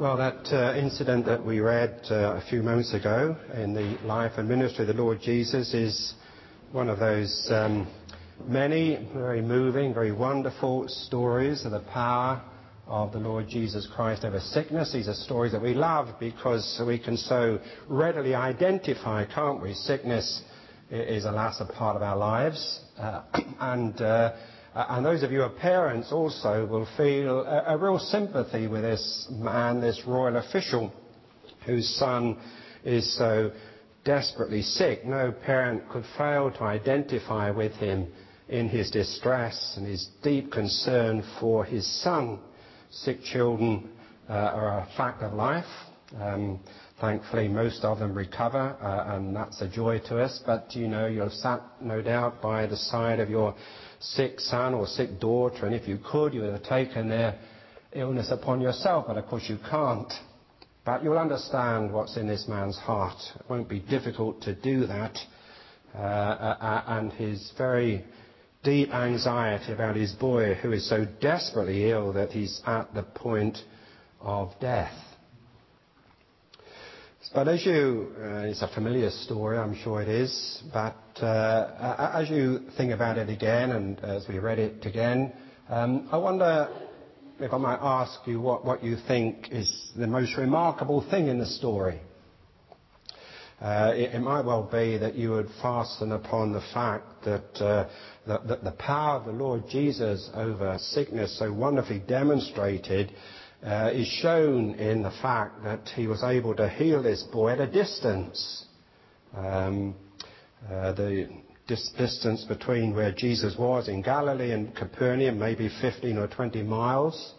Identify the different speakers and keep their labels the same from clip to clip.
Speaker 1: Well, that incident that we read a few moments ago in the life and ministry of the Lord Jesus is one of those many very moving, very wonderful stories of the power of the Lord Jesus Christ over sickness. These are stories that we love because we can so readily identify, can't we? Sickness is, alas, a part of our lives. And those of you who are parents also will feel a real sympathy with this man, this royal official, whose son is so desperately sick. No parent could fail to identify with him in his distress and his deep concern for his son. Sick children are a fact of life. Thankfully, most of them recover, and that's a joy to us. But, you know, you're sat, no doubt, by the side of your sick son or sick daughter, and if you could, you would have taken their illness upon yourself, but of course you can't. But you'll understand what's in this man's heart. It won't be difficult to do that. And his very deep anxiety about his boy, who is so desperately ill that he's at the point of death. But as it's a familiar story, I'm sure it is, but as you think about it again and as we read it again, I wonder if I might ask you what you think is the most remarkable thing in the story. It might well be that you would fasten upon the fact that the power of the Lord Jesus over sickness, so wonderfully demonstrated, is shown in the fact that he was able to heal this boy at a distance. The distance between where Jesus was in Galilee and Capernaum, maybe 15 or 20 miles,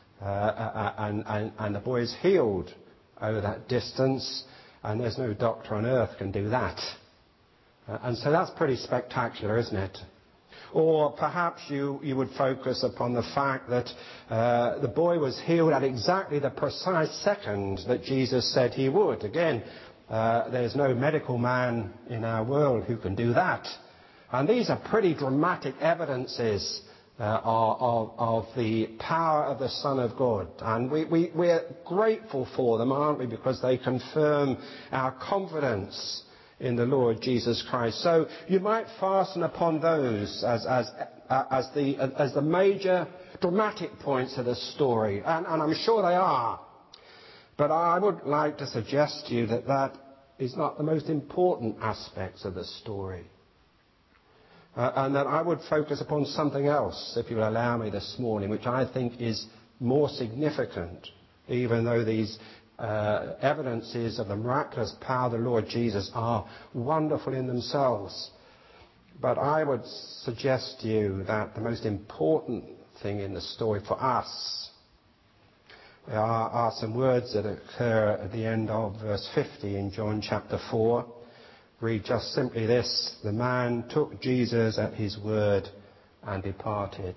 Speaker 1: and the boy is healed over that distance, and there's no doctor on earth can do that. And so that's pretty spectacular, isn't it? Or perhaps you would focus upon the fact that the boy was healed at exactly the precise second that Jesus said he would. Again, there's no medical man in our world who can do that. And these are pretty dramatic evidences of the power of the Son of God. And we're grateful for them, aren't we? Because they confirm our confidence in the Lord Jesus Christ. So you might fasten upon those as the major dramatic points of the story, and I'm sure they are. But I would like to suggest to you that is not the most important aspects of the story, and that I would focus upon something else, if you'll allow me this morning, which I think is more significant, even though these evidences of the miraculous power of the Lord Jesus are wonderful in themselves. But I would suggest to you that the most important thing in the story for us are some words that occur at the end of verse 50 in John chapter 4. Read just simply this: the man took Jesus at his word and departed.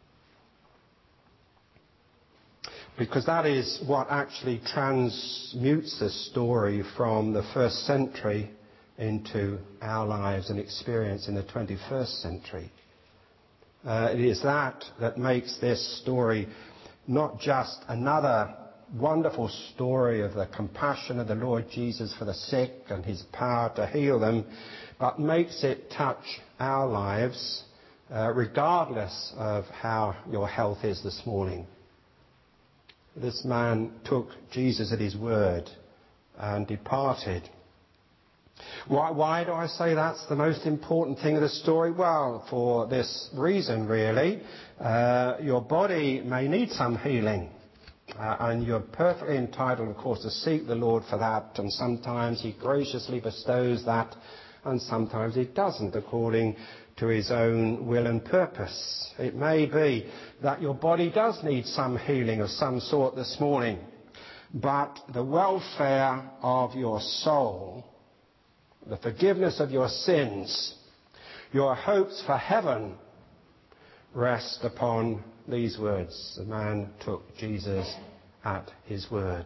Speaker 1: Because that is what actually transmutes the story from the first century into our lives and experience in the 21st century. It is that makes this story not just another wonderful story of the compassion of the Lord Jesus for the sick and his power to heal them, but makes it touch our lives regardless of how your health is this morning. This man took Jesus at his word and departed. Why do I say that's the most important thing of the story? Well, for this reason, really. Your body may need some healing. And you're perfectly entitled, of course, to seek the Lord for that. And sometimes he graciously bestows that, and sometimes he doesn't, according to his own will and purpose. It may be that your body does need some healing of some sort this morning, but the welfare of your soul, the forgiveness of your sins, your hopes for heaven rest upon these words: the man took Jesus at his word.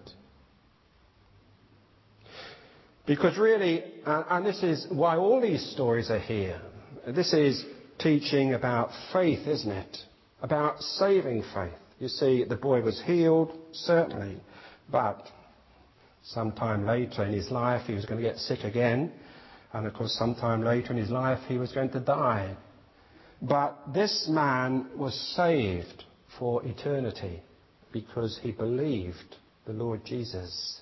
Speaker 1: Because really, and this is why all these stories are here, this is teaching about faith, isn't it? About saving faith. You see, the boy was healed, certainly, But sometime later in his life he was going to get sick again. And of course sometime later in his life he was going to die. But this man was saved for eternity because he believed the Lord Jesus.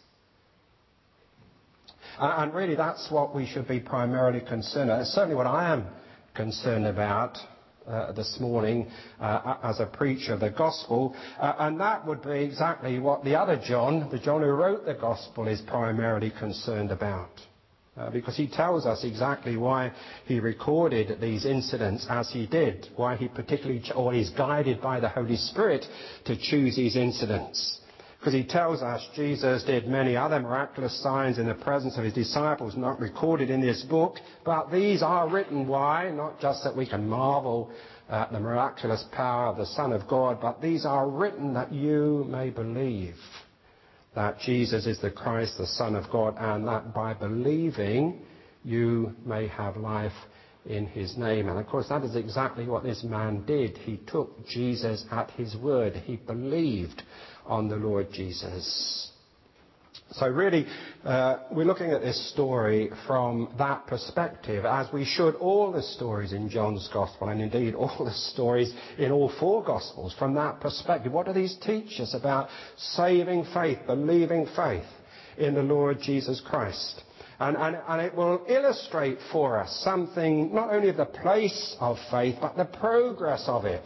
Speaker 1: And really that's what we should be primarily concerned about. It's certainly what I am concerned about this morning as a preacher of the gospel. And that would be exactly what the other John, the John who wrote the gospel, is primarily concerned about. Because he tells us exactly why he recorded these incidents as he did, why he particularly, or is guided by the Holy Spirit to choose these incidents. Because he tells us Jesus did many other miraculous signs in the presence of his disciples, not recorded in this book, but these are written. Why? Not just that we can marvel at the miraculous power of the Son of God, but these are written that you may believe that Jesus is the Christ, the Son of God, and that by believing you may have life in his name. And of course that is exactly what this man did. He took Jesus at his word. He believed on the Lord Jesus. So really, we're looking at this story from that perspective, as we should all the stories in John's Gospel, and indeed all the stories in all four Gospels, from that perspective. What do these teach us about saving faith, believing faith in the Lord Jesus Christ? And it will illustrate for us something, not only of the place of faith, but the progress of it.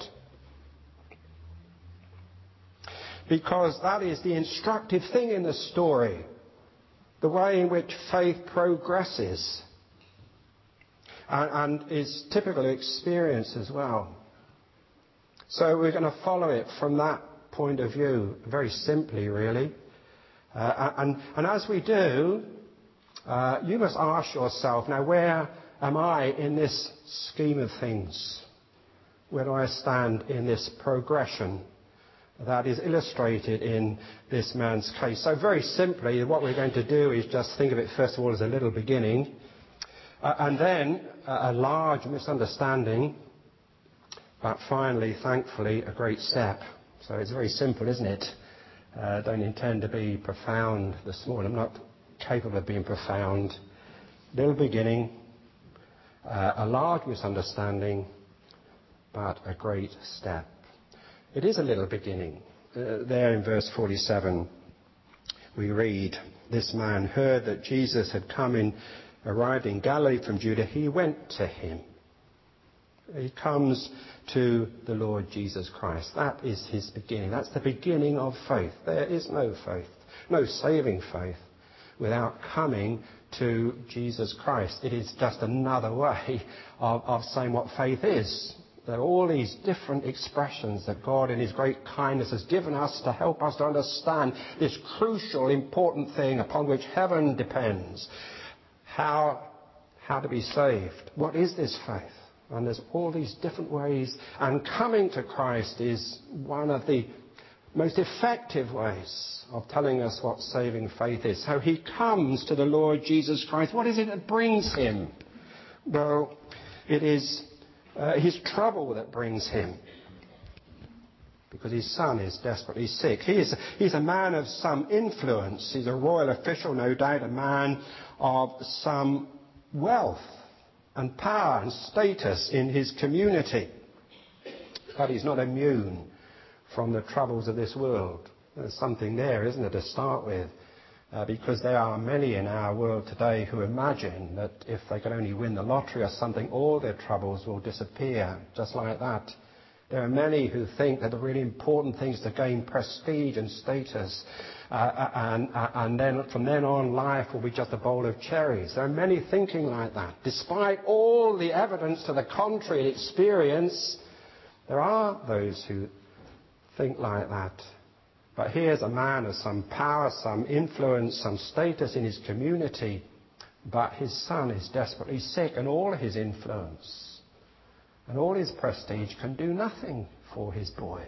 Speaker 1: Because that is the instructive thing in the story, the way in which faith progresses and is typical experience as well. So we're going to follow it from that point of view, very simply really. And as we do, you must ask yourself, now where am I in this scheme of things? Where do I stand in this progression that is illustrated in this man's case? So very simply, what we're going to do is just think of it first of all as a little beginning, and then a large misunderstanding, but finally, thankfully, a great step. So it's very simple, isn't it? Don't intend to be profound this morning. I'm not capable of being profound. Little beginning, a large misunderstanding, but a great step. It is a little beginning. There in verse 47 we read, this man heard that Jesus had arrived in Galilee from Judah. He went to him. He comes to the Lord Jesus Christ. That is his beginning. That's the beginning of faith. There is no faith, no saving faith, without coming to Jesus Christ. It is just another way of saying what faith is. There are all these different expressions that God in his great kindness has given us to help us to understand this crucial, important thing upon which heaven depends. How to be saved. What is this faith? And there's all these different ways. And coming to Christ is one of the most effective ways of telling us what saving faith is. So he comes to the Lord Jesus Christ. What is it that brings him? Well, it is his trouble that brings him, because his son is desperately sick. He's a man of some influence. He's a royal official, no doubt, a man of some wealth and power and status in his community. But he's not immune from the troubles of this world. There's something there, isn't there, to start with? Because there are many in our world today who imagine that if they can only win the lottery or something, all their troubles will disappear, just like that. There are many who think that the really important thing is to gain prestige and status, and then from then on life will be just a bowl of cherries. There are many thinking like that. Despite all the evidence to the contrary and experience, there are those who think like that. But here's a man of some power, some influence, some status in his community, but his son is desperately sick, and all his influence and all his prestige can do nothing for his boy.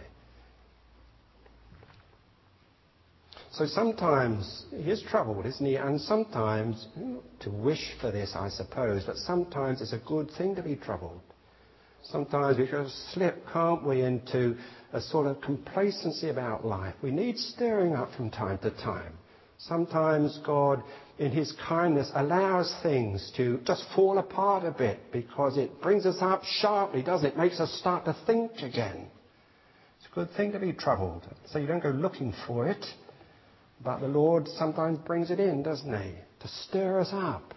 Speaker 1: So sometimes he is troubled, isn't he? And sometimes, to wish for this, I suppose, but sometimes it's a good thing to be troubled. Sometimes we just slip, can't we, into a sort of complacency about life. We need stirring up from time to time. Sometimes God, in his kindness, allows things to just fall apart a bit because it brings us up sharply, doesn't it? It makes us start to think again. It's a good thing to be troubled. So you don't go looking for it, but the Lord sometimes brings it in, doesn't he? To stir us up.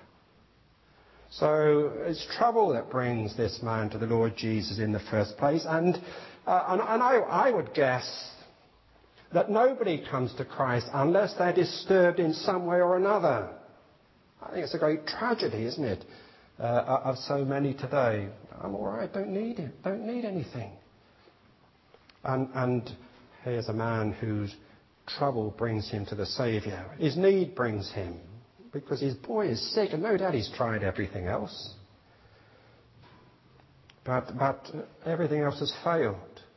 Speaker 1: So it's trouble that brings this man to the Lord Jesus in the first place. And I would guess that nobody comes to Christ unless they're disturbed in some way or another. I think it's a great tragedy, isn't it, of so many today. I'm all right, don't need it, don't need anything. And here's a man whose trouble brings him to the Saviour. His need brings him, because his boy is sick, and no doubt he's tried everything else. But everything else has failed.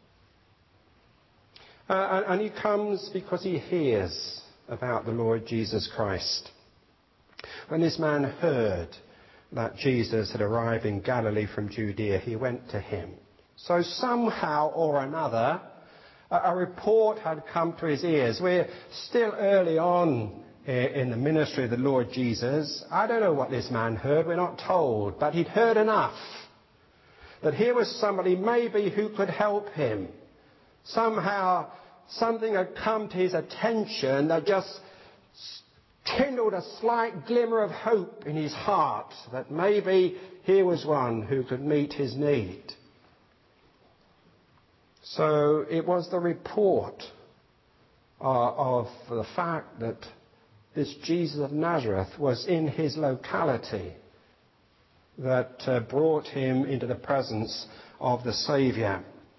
Speaker 1: And he comes because he hears about the Lord Jesus Christ. When this man heard that Jesus had arrived in Galilee from Judea, he went to him. So somehow or another, a report had come to his ears. We're still early on in the ministry of the Lord Jesus. I don't know what this man heard, we're not told, but he'd heard enough that here was somebody maybe who could help him. Somehow something had come to his attention that just kindled a slight glimmer of hope in his heart, that maybe here was one who could meet his need. So it was the report of the fact that this Jesus of Nazareth was in his locality that brought him into the presence of the Saviour.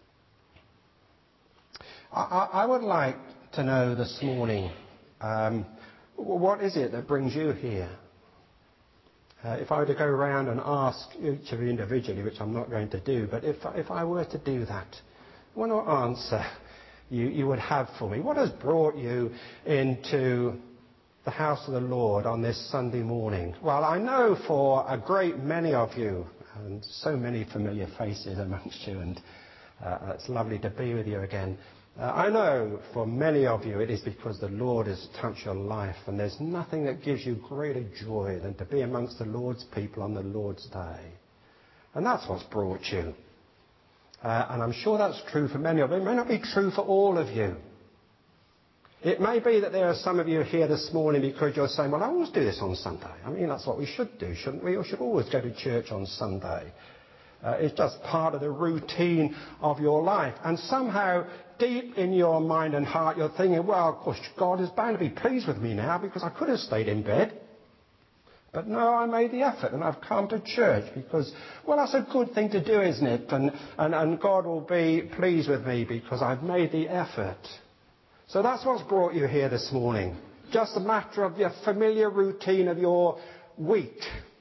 Speaker 1: I would like to know this morning, what is it that brings you here? If I were to go around and ask each of you individually, which I'm not going to do, but if I were to do that, what answer you would have for me? What has brought you into the house of the Lord on this Sunday morning? Well, I know for a great many of you, and so many familiar faces amongst you, and it's lovely to be with you again. I know for many of you it is because the Lord has touched your life, and there's nothing that gives you greater joy than to be amongst the Lord's people on the Lord's day. And that's what's brought you. And I'm sure that's true for many of you. It may not be true for all of you. It may be that there are some of you here this morning because you're saying, well, I always do this on Sunday. I mean, that's what we should do, shouldn't we? We should always go to church on Sunday. It's just part of the routine of your life. And somehow, deep in your mind and heart, you're thinking, well, of course, God is bound to be pleased with me now because I could have stayed in bed. But no, I made the effort and I've come to church because, well, that's a good thing to do, isn't it? And God will be pleased with me because I've made the effort. So that's what's brought you here this morning. Just a matter of the familiar routine of your week.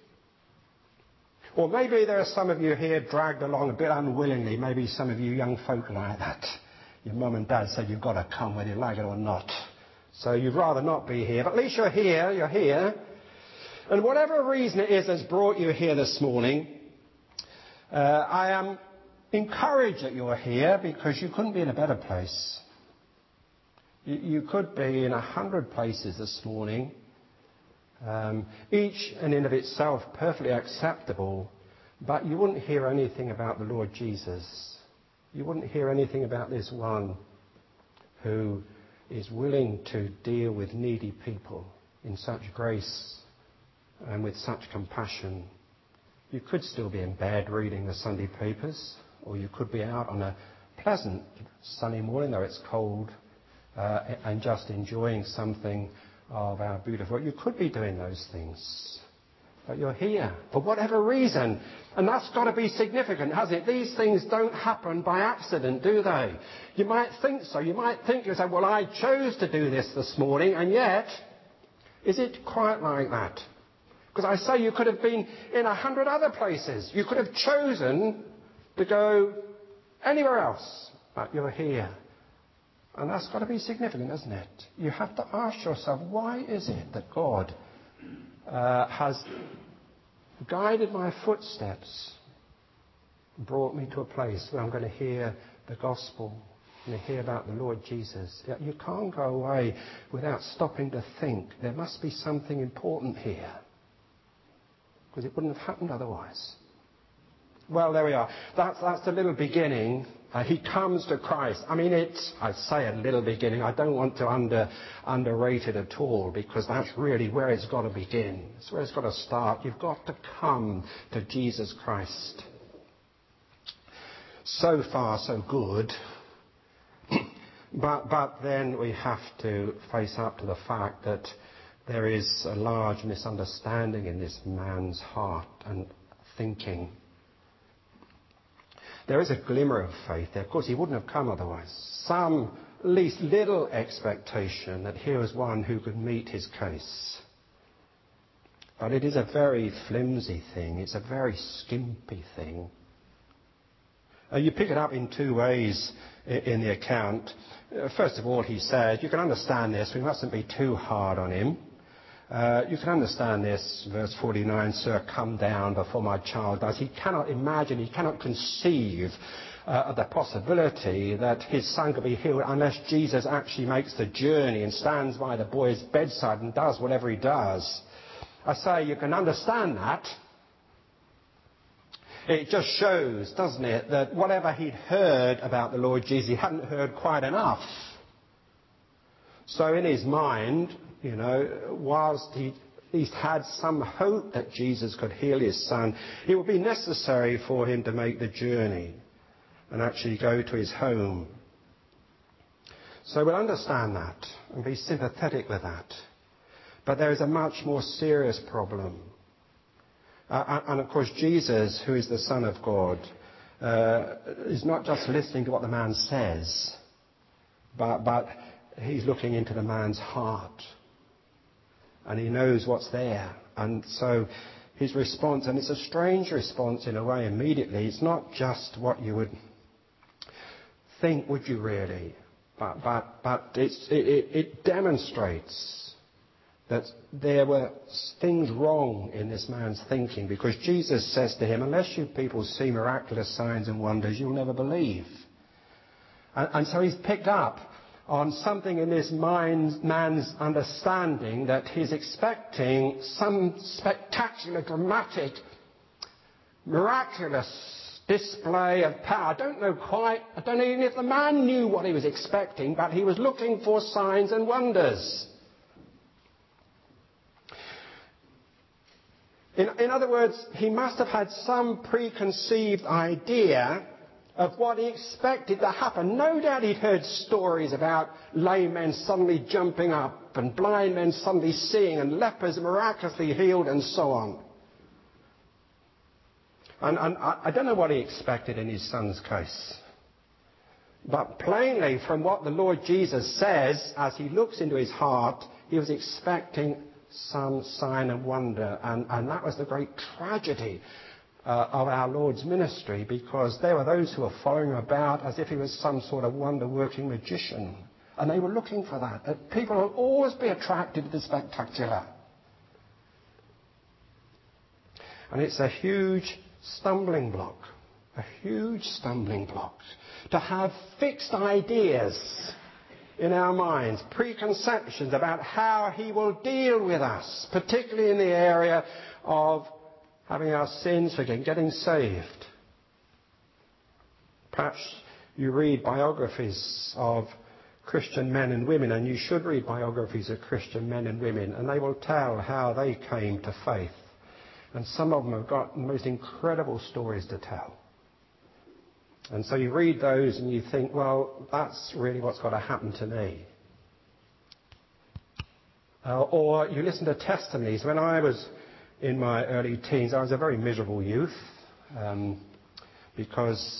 Speaker 1: Or maybe there are some of you here dragged along a bit unwillingly. Maybe some of you young folk like that. Your mum and dad said you've got to come whether you like it or not. So you'd rather not be here. But at least you're here. And whatever reason it is that's brought you here this morning, I am encouraged that you're here because you couldn't be in a better place. You could be in 100 places this morning, each and in of itself perfectly acceptable, but you wouldn't hear anything about the Lord Jesus. You wouldn't hear anything about this one who is willing to deal with needy people in such grace and with such compassion. You could still be in bed reading the Sunday papers, or you could be out on a pleasant sunny morning, though it's cold, and just enjoying something of our beautiful. You could be doing those things, but you're here for whatever reason, and that's got to be significant, hasn't it? These things don't happen by accident, do they? You might think so. You might think yourself, well, I chose to do this morning, and yet, is it quite like that? Because I say you could have been in 100 other places. You could have chosen to go anywhere else, but you're here. And that's got to be significant, isn't it? You have to ask yourself, why is it that God has guided my footsteps brought me to a place where I'm going to hear the gospel. I'm going to hear about the Lord Jesus. You can't go away without stopping to think there must be something important here, because it wouldn't have happened otherwise. Well, there we are. That's the little beginning. He comes to Christ. I mean, I say a little beginning. I don't want to underrate it at all, because that's really where it's got to begin. It's where it's got to start. You've got to come to Jesus Christ. So far, so good. But then we have to face up to the fact that there is a large misunderstanding in this man's heart and thinking. There is a glimmer of faith there. Of course, he wouldn't have come otherwise. Some, at least little expectation that here was one who could meet his case. But it is a very flimsy thing. It's a very skimpy thing. You pick it up in two ways in the account. First of all, he said, you can understand this. We mustn't be too hard on him. You can understand this, verse 49, "Sir, come down before my child dies." He cannot imagine, he cannot conceive of the possibility that his son could be healed unless Jesus actually makes the journey and stands by the boy's bedside and does whatever he does. I say you can understand that. It just shows, doesn't it, that whatever he'd heard about the Lord Jesus, he hadn't heard quite enough. So in his mind, whilst he at least had some hope that Jesus could heal his son, it would be necessary for him to make the journey and actually go to his home. So we'll understand that and be sympathetic with that. But there is a much more serious problem. And of course, Jesus, who is the Son of God, is not just listening to what the man says, but he's looking into the man's heart. And he knows what's there. And so his response, and it's a strange response in a way immediately, it's not just what you would think, would you really? But it demonstrates that there were things wrong in this man's thinking, because Jesus says to him, unless you people see miraculous signs and wonders, you'll never believe. And so he's picked up on something in this man's understanding, that he's expecting some spectacular, dramatic, miraculous display of power. I don't know even if the man knew what he was expecting, but he was looking for signs and wonders. In other words, he must have had some preconceived idea of what he expected to happen. No doubt he'd heard stories about lame men suddenly jumping up and blind men suddenly seeing and lepers miraculously healed and so on. And I don't know what he expected in his son's case. But plainly, from what the Lord Jesus says, as he looks into his heart, he was expecting some sign and wonder. And that was the great tragedy of our Lord's ministry, because there were those who were following him about as if he was some sort of wonder-working magician. And they were looking for that. People will always be attracted to the spectacular. And it's a huge stumbling block. A huge stumbling block. To have fixed ideas in our minds, preconceptions about how he will deal with us, particularly in the area of having our sins forgiven, getting saved. Perhaps you read biographies of Christian men and women, and you should read biographies of Christian men and women, and they will tell how they came to faith. And some of them have got the most incredible stories to tell. And so you read those and you think, well, that's really what's got to happen to me. Or you listen to testimonies. When I was in my early teens, I was a very miserable youth, because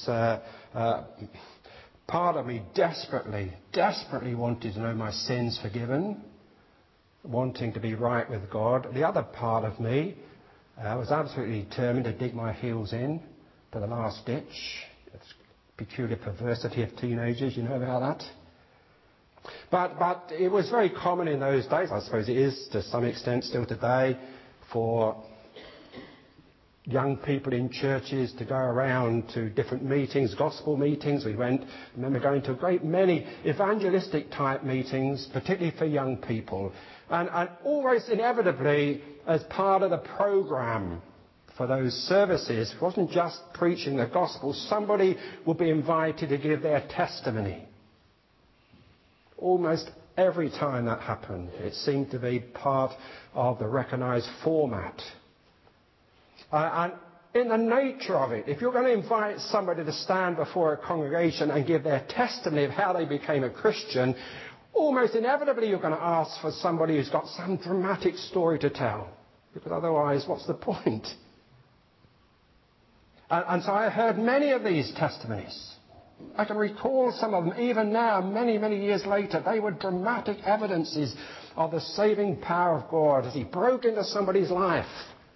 Speaker 1: part of me desperately wanted to know my sins forgiven, wanting to be right with God. The other part of me was absolutely determined to dig my heels in to the last ditch. It's peculiar perversity of teenagers, you know about that. But it was very common in those days, I suppose it is to some extent still today, for young people in churches to go around to different meetings, gospel meetings. I remember going to a great many evangelistic type meetings, particularly for young people. And always inevitably, as part of the program for those services, it wasn't just preaching the gospel. Somebody would be invited to give their testimony. Almost every time that happened, it seemed to be part of the recognised format. And in the nature of it, if you're going to invite somebody to stand before a congregation and give their testimony of how they became a Christian, almost inevitably you're going to ask for somebody who's got some dramatic story to tell. Because otherwise, what's the point? And so I heard many of these testimonies. I can recall some of them, even now, many, many years later. They were dramatic evidences of the saving power of God as He broke into somebody's life.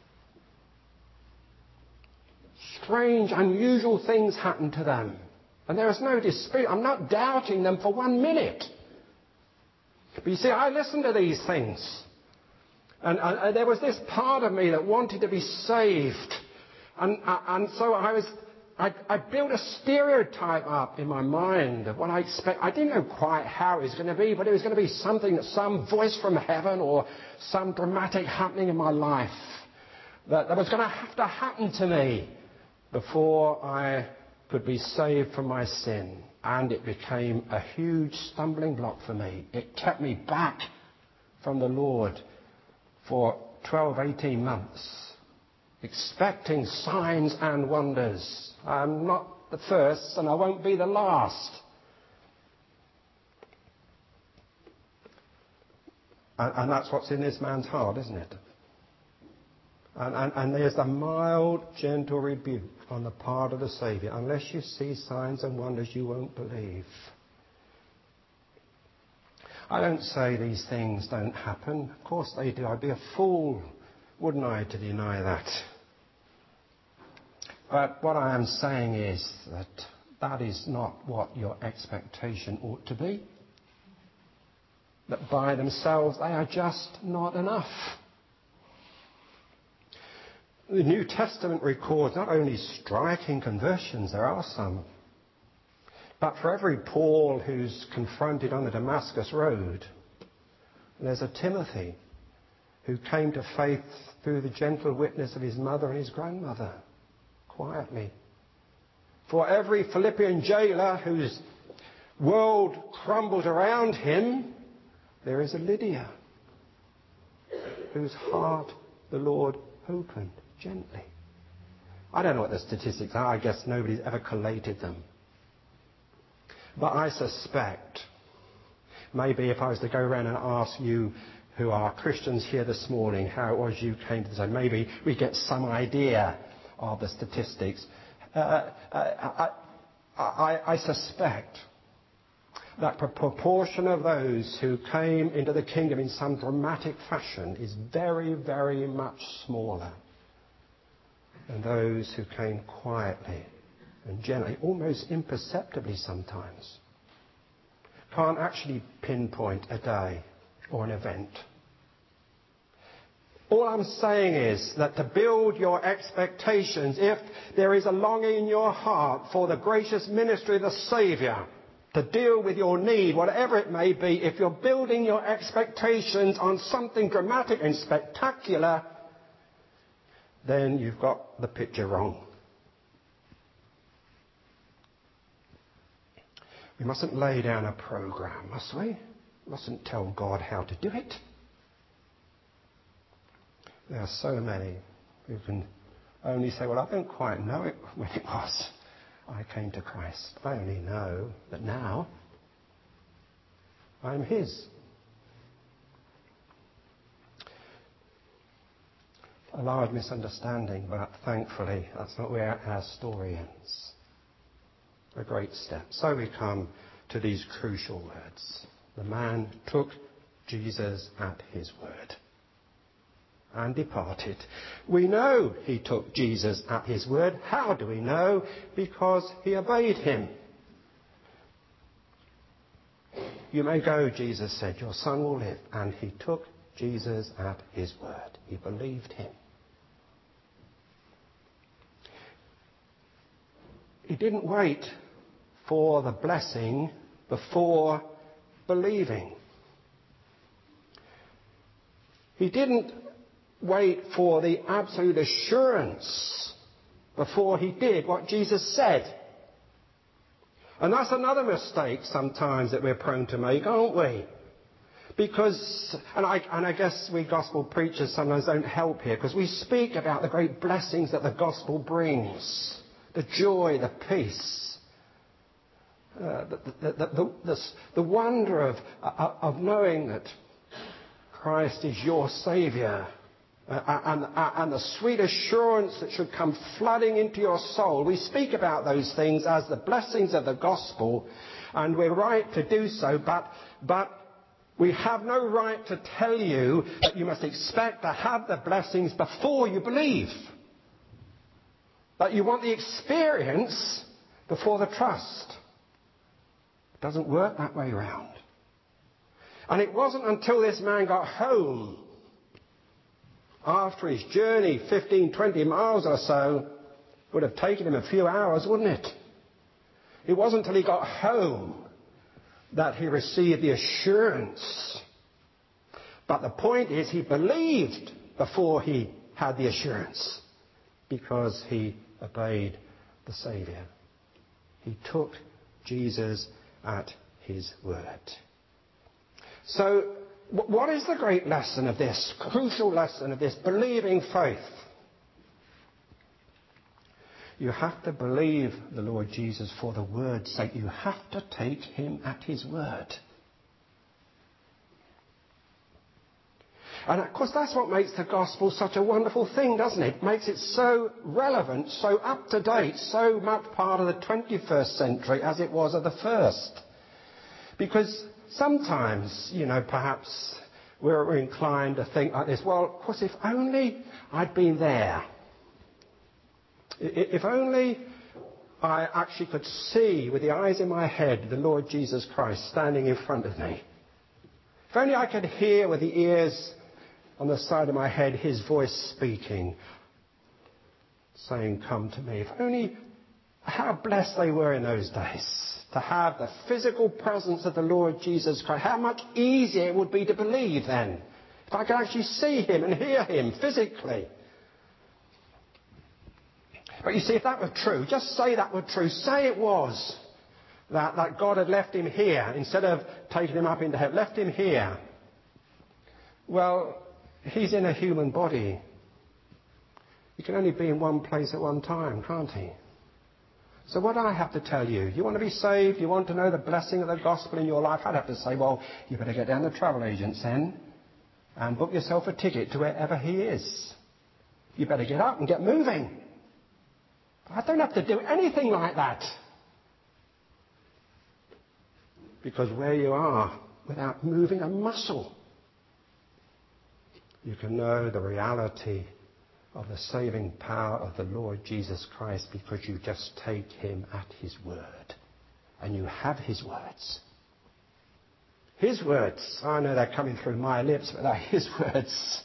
Speaker 1: Strange, unusual things happened to them. And there is no dispute. I'm not doubting them for 1 minute. But you see, I listened to these things. And there was this part of me that wanted to be saved. And so I built a stereotype up in my mind of what I expect. I didn't know quite how it was going to be, but it was going to be something that some voice from heaven or some dramatic happening in my life that was going to have to happen to me before I could be saved from my sin. And it became a huge stumbling block for me. It kept me back from the Lord for 12, 18 months, expecting signs and wonders. I'm not the first, and I won't be the last. And that's what's in this man's heart, isn't it? And there's a mild, gentle rebuke on the part of the Saviour. Unless you see signs and wonders, you won't believe. I don't say these things don't happen. Of course they do. I'd be a fool, wouldn't I, to deny that. But what I am saying is that that is not what your expectation ought to be. That by themselves they are just not enough. The New Testament records not only striking conversions, there are some, but for every Paul who's confronted on the Damascus Road, there's a Timothy who came to faith through the gentle witness of his mother and his grandmother, quietly. For every Philippian jailer whose world crumbled around him, there is a Lydia whose heart the Lord opened gently. I don't know what the statistics are. I guess nobody's ever collated them. But I suspect, maybe if I was to go around and ask you who are Christians here this morning how it was you came to this, maybe we get some idea of the statistics. I suspect that the proportion of those who came into the kingdom in some dramatic fashion is very, very much smaller than those who came quietly and gently, almost imperceptibly sometimes. Can't actually pinpoint a day or an event. All I'm saying is that to build your expectations, if there is a longing in your heart for the gracious ministry of the Saviour to deal with your need, whatever it may be, if you're building your expectations on something dramatic and spectacular, then you've got the picture wrong. We mustn't lay down a program, must we? We mustn't tell God how to do it. There are so many who can only say, well, I don't quite know it when it was I came to Christ. I only know that now I'm His. A large misunderstanding, but thankfully that's not where our story ends. A great step. So we come to these crucial words. The man took Jesus at His word and departed. We know he took Jesus at His word. How do we know? Because he obeyed Him. You may go, Jesus said, your son will live. And he took Jesus at His word. He believed Him. He didn't wait for the blessing before believing. He didn't wait for the absolute assurance before he did what Jesus said. And that's another mistake sometimes that we're prone to make, aren't we? Because, and I guess we gospel preachers sometimes don't help here, because we speak about the great blessings that the gospel brings. The joy, the peace, the wonder of knowing that Christ is your Saviour, and the sweet assurance that should come flooding into your soul. We speak about those things as the blessings of the gospel, and we're right to do so, but we have no right to tell you that you must expect to have the blessings before you believe. That you want the experience before the trust. It doesn't work that way round. And it wasn't until this man got home, after his journey, 15, 20 miles or so, would have taken him a few hours, wouldn't it? It wasn't until he got home that he received the assurance. But the point is, he believed before he had the assurance, because he obeyed the Saviour. He took Jesus at his word. So, what is the great lesson of this, crucial lesson of this believing faith? You have to believe the Lord Jesus for the word's sake. You have to take him at his word. And of course that's what makes the gospel such a wonderful thing, doesn't it? It makes it so relevant, so up to date, so much part of the 21st century as it was of the first. Because sometimes, perhaps we're inclined to think like this, well, of course, if only I'd been there. If only I actually could see with the eyes in my head the Lord Jesus Christ standing in front of me. If only I could hear with the ears on the side of my head his voice speaking, saying, "Come to me." If only, how blessed they were in those days to have the physical presence of the Lord Jesus Christ. How much easier it would be to believe then, if I could actually see him and hear him physically. But you see, if that were true, just say that were true, say it was, that God had left him here, instead of taking him up into heaven, left him here. Well, he's in a human body. He can only be in one place at one time, can't he? So what do I have to tell you? You want to be saved? You want to know the blessing of the gospel in your life? I'd have to say, well, you better get down to travel agents then and book yourself a ticket to wherever he is. You better get up and get moving. I don't have to do anything like that. Because where you are, without moving a muscle, you can know the reality of the saving power of the Lord Jesus Christ, because you just take him at his word. And you have his words. His words. I know they're coming through my lips, but they're his words.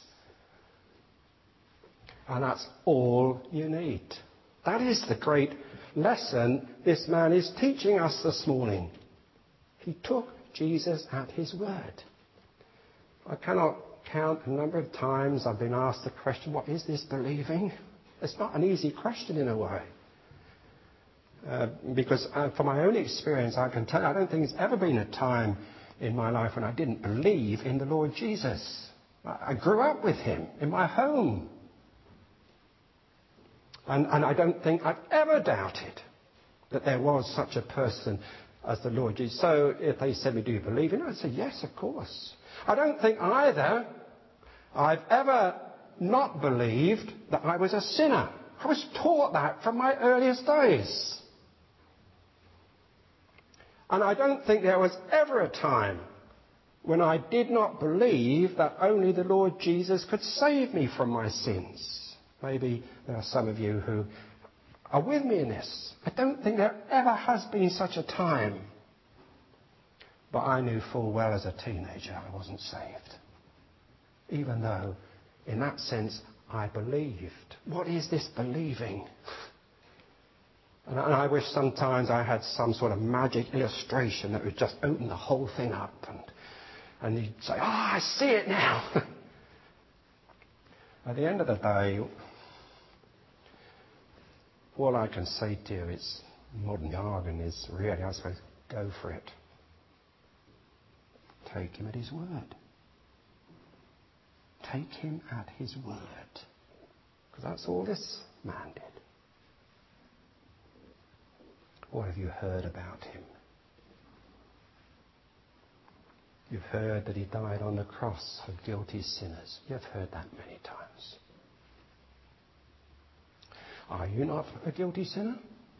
Speaker 1: And that's all you need. That is the great lesson this man is teaching us this morning. He took Jesus at his word. I cannot count the number of times I've been asked the question, what is this believing? It's not an easy question in a way. Because from my own experience, I can tell you, I don't think there's ever been a time in my life when I didn't believe in the Lord Jesus. I grew up with him in my home. And I don't think I've ever doubted that there was such a person as the Lord Jesus. So if they said to me, do you believe in it? I'd say, yes, of course. I don't think either I've ever not believed that I was a sinner. I was taught that from my earliest days. And I don't think there was ever a time when I did not believe that only the Lord Jesus could save me from my sins. Maybe there are some of you who are with me in this. I don't think there ever has been such a time. But I knew full well as a teenager I wasn't saved. Even though, in that sense, I believed. What is this believing? And I wish sometimes I had some sort of magic illustration that would just open the whole thing up. And you'd say, I see it now. At the end of the day, all I can say to you is, modern jargon is really, I suppose, go for it. Take him at his word. Take him at his word. Because that's all this man did. What have you heard about him? You've heard that he died on the cross for guilty sinners. You've heard that many times. Are you not a guilty sinner?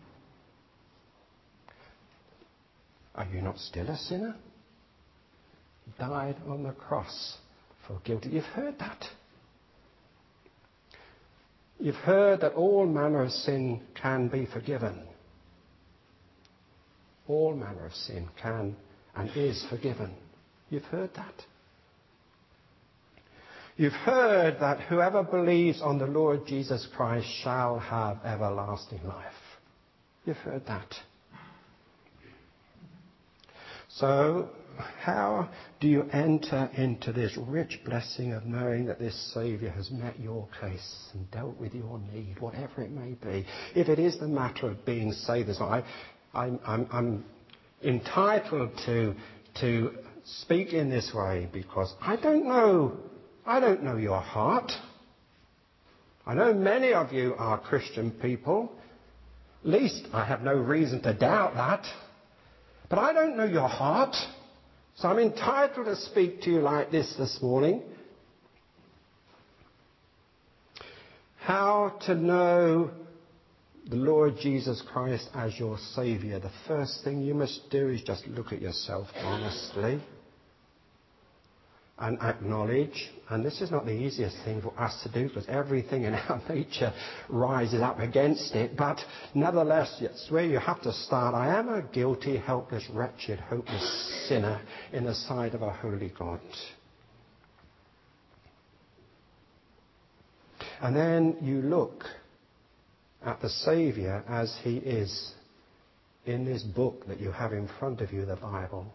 Speaker 1: Are you not still a sinner? He died on the cross for guilty. You've heard that. You've heard that all manner of sin can be forgiven. All manner of sin can and is forgiven. You've heard that. You've heard that whoever believes on the Lord Jesus Christ shall have everlasting life. You've heard that. So, how do you enter into this rich blessing of knowing that this Saviour has met your case and dealt with your need, whatever it may be? If it is the matter of being saved, I'm entitled to speak in this way because I don't know your heart. I know many of you are Christian people. At least I have no reason to doubt that. But I don't know your heart. So I'm entitled to speak to you like this morning. How to know the Lord Jesus Christ as your Saviour. The first thing you must do is just look at yourself honestly and acknowledge, and this is not the easiest thing for us to do because everything in our nature rises up against it, but nevertheless, it's where you have to start. I am a guilty, helpless, wretched, hopeless sinner in the sight of a holy God. And then you look at the Saviour as he is in this book that you have in front of you, the Bible.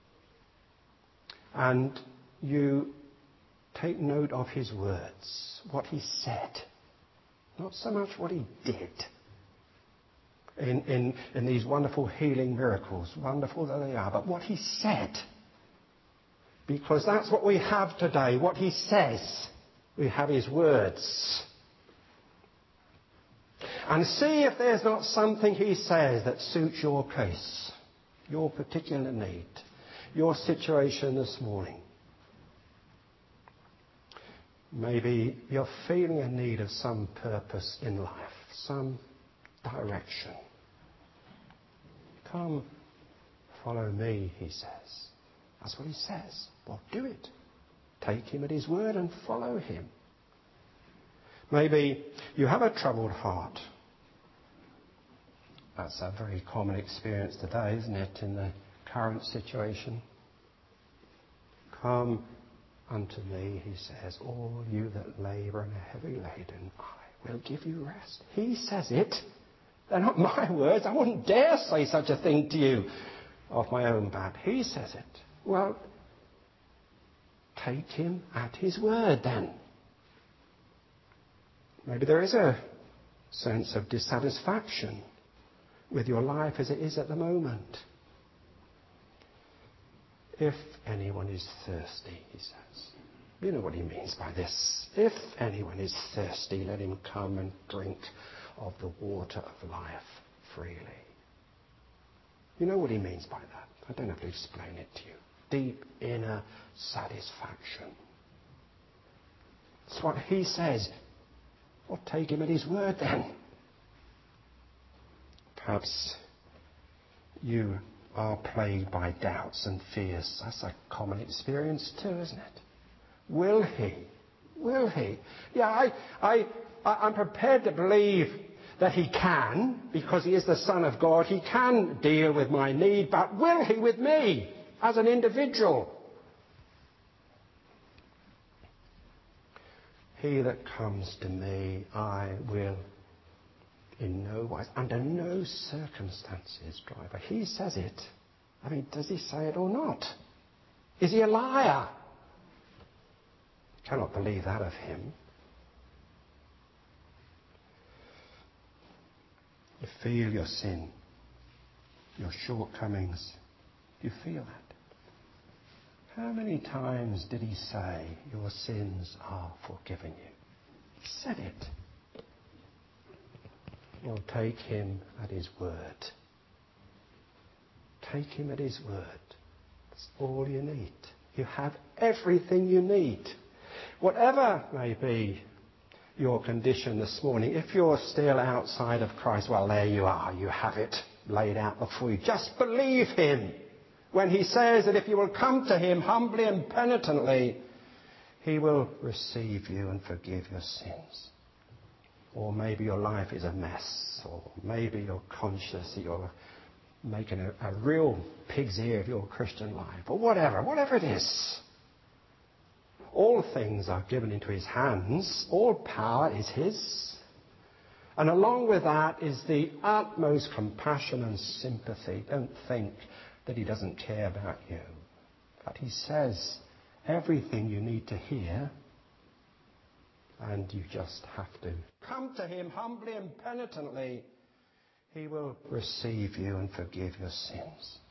Speaker 1: And you take note of his words, what he said, not so much what he did in these wonderful healing miracles, wonderful though they are, but what he said. Because that's what we have today, what he says. We have his words. And see if there's not something he says that suits your case, your particular need, your situation this morning. Maybe you're feeling a need of some purpose in life, some direction. Come, follow me, he says. That's what he says. Well, do it. Take him at his word and follow him. Maybe you have a troubled heart. That's a very common experience today, isn't it, in the current situation? Come unto me, he says, all you that labour and are heavy laden, I will give you rest. He says it. They're not my words. I wouldn't dare say such a thing to you of my own bat. He says it. Well, take him at his word then. Maybe there is a sense of dissatisfaction with your life as it is at the moment. If anyone is thirsty, he says. You know what he means by this. If anyone is thirsty, let him come and drink of the water of life freely. You know what he means by that. I don't have to explain it to you. Deep inner satisfaction. That's what he says. Well, take him at his word then. Perhaps you are plagued by doubts and fears. That's a common experience too, isn't it? Will he? Will he? Yeah, I'm prepared to believe that he can, because he is the Son of God. He can deal with my need, but will he with me as an individual? He that comes to me, I will In no wise, under no circumstances, driver. He says it. I mean, does he say it or not? Is he a liar? Cannot believe that of him. You feel your sin, your shortcomings. You feel that. How many times did he say, your sins are forgiven you? He said it. Well, take him at his word. Take him at his word. That's all you need. You have everything you need. Whatever may be your condition this morning, if you're still outside of Christ, well, there you are. You have it laid out before you. Just believe him when he says that if you will come to him humbly and penitently, he will receive you and forgive your sins. Or maybe your life is a mess, or maybe you're conscious that you're making a real pig's ear of your Christian life, or whatever it is. All things are given into his hands. All power is his. And along with that is the utmost compassion and sympathy. Don't think that he doesn't care about you. But he says everything you need to hear, and you just have to come to him humbly and penitently. He will receive you and forgive your sins.